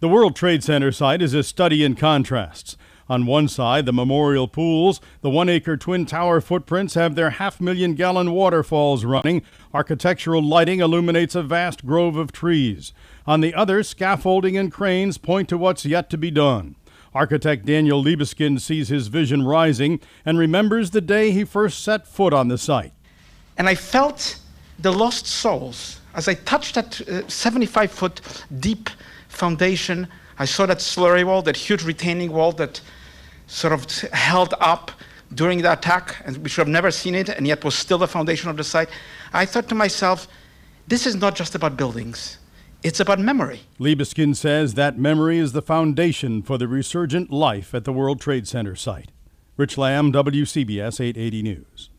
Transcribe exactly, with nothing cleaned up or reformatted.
The World Trade Center site is a study in contrasts. On one side, the memorial pools, the one-acre Twin Tower footprints have their half-million-gallon waterfalls running. Architectural lighting illuminates a vast grove of trees. On the other, scaffolding and cranes point to what's yet to be done. Architect Daniel Libeskind sees his vision rising and remembers the day he first set foot on the site. And I felt the lost souls. As I touched that uh, seventy-five foot deep foundation, I saw that slurry wall, that huge retaining wall that sort of held up during the attack, and we should have never seen it, and yet was still the foundation of the site. I thought to myself, this is not just about buildings. It's about memory. Libeskind says that memory is the foundation for the resurgent life at the World Trade Center site. Rich Lamb, W C B S eight eighty News.